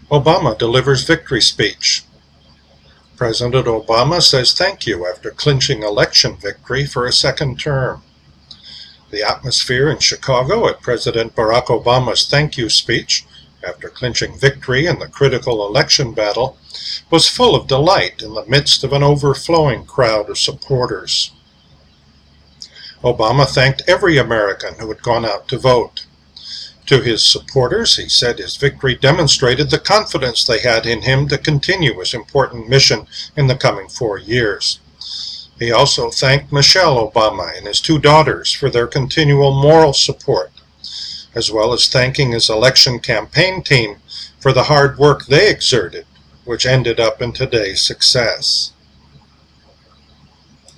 Obama delivers victory speech. President Obama says thank you after clinching election victory for a second term. The atmosphere in Chicago at President Barack Obama's thank you speech, after clinching victory in the critical election battle, was full of delight in the midst of an overflowing crowd of supporters. Obama thanked every American who had gone out to vote. To his supporters, he said his victory demonstrated the confidence they had in him to continue his important mission in the coming 4 years. He also thanked Michelle Obama and his 2 daughters for their continual moral support, as well as thanking his election campaign team for the hard work they exerted, which ended up in today's success.